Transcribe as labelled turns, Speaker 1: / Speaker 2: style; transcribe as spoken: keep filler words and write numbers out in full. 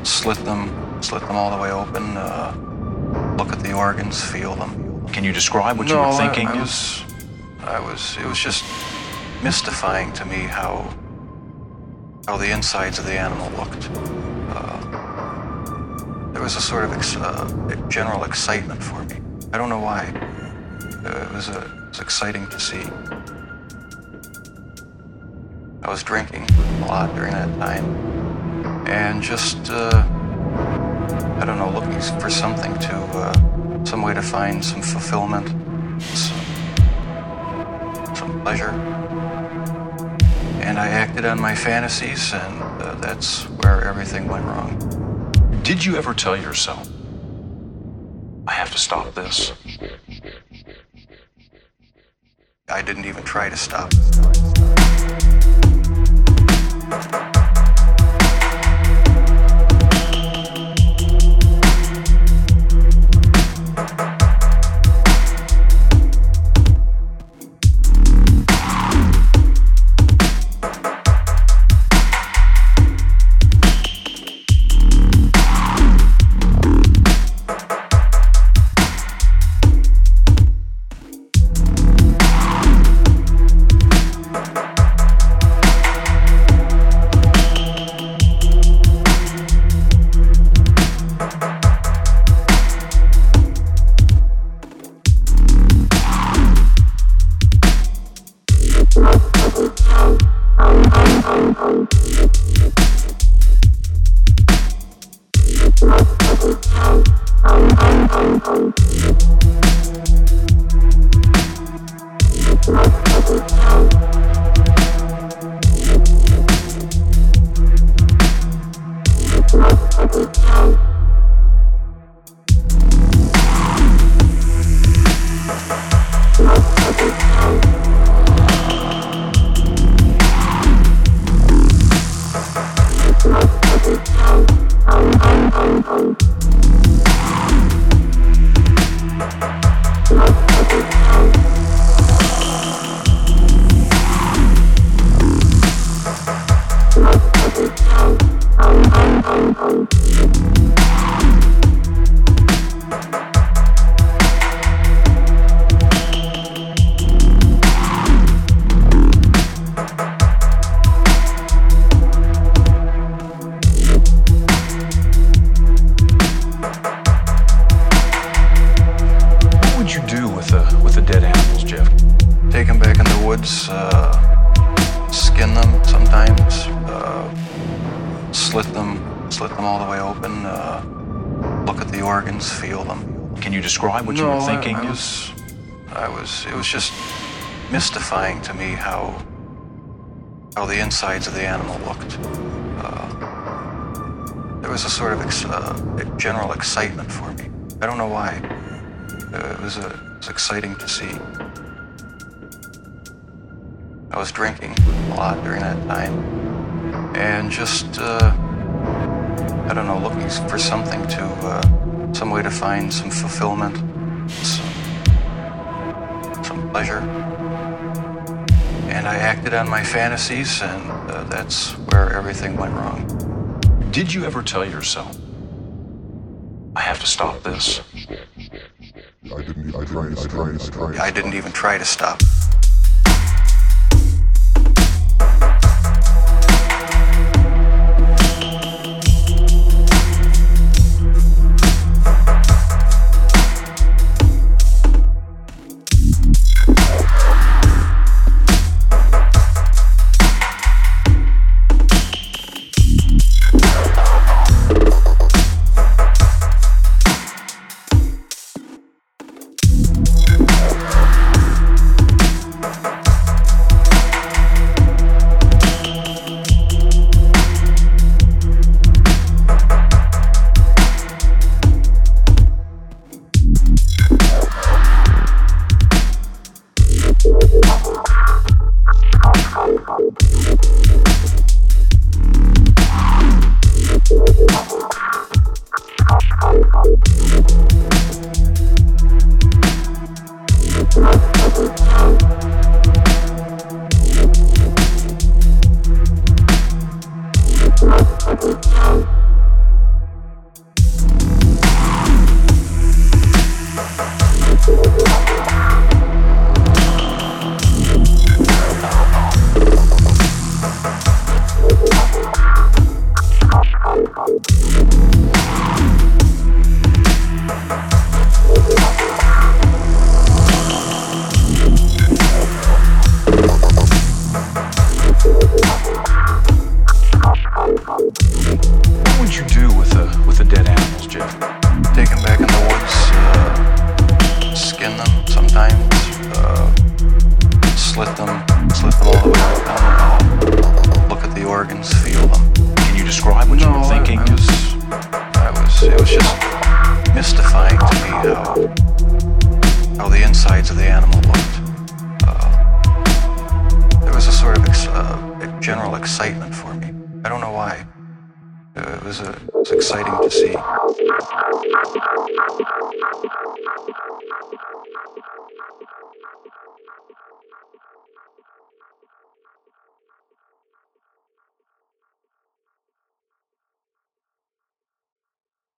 Speaker 1: slit them, slit them all the way open, uh, look at the organs, feel them.
Speaker 2: Can you describe what
Speaker 1: no,
Speaker 2: you were thinking?
Speaker 1: I, I was, I was, it was just mystifying to me how, how the insides of the animal looked. Uh, there was a sort of ex, uh, general excitement for me. I don't know why. Uh, it was, uh, it was exciting to see. I was drinking a lot during that time, and just, uh, I don't know, looking for something to, uh, some way to find some fulfillment, some, some pleasure. And I acted on my fantasies, and uh, that's where everything went wrong.
Speaker 2: Did you ever tell yourself, I have to stop this?
Speaker 1: I didn't even try to stop. Uh, skin them sometimes, uh, slit them, slit them all the way open, uh, look at the organs, feel them.
Speaker 2: Can you describe what
Speaker 1: no,
Speaker 2: you were thinking?
Speaker 1: I, I was, I was, it was just mystifying to me how, how the insides of the animal looked. Uh, there was a sort of ex, uh, general excitement for me. I don't know why. Uh, it was, a, it was exciting to see. I was drinking a lot during that time, and just, uh, I don't know, looking for something to, uh, some way to find some fulfillment, some, some pleasure. And I acted on my fantasies, and uh, that's where everything went wrong.
Speaker 2: Did you ever tell yourself, I have to stop this?
Speaker 3: I didn't even try, I tried, I tried.
Speaker 1: I didn't even try to stop. I was, it was just mystifying to me how, how the insides of the animal looked. Uh, there was a sort of ex, uh, general excitement for me. I don't know why. It was, uh, it was exciting to see.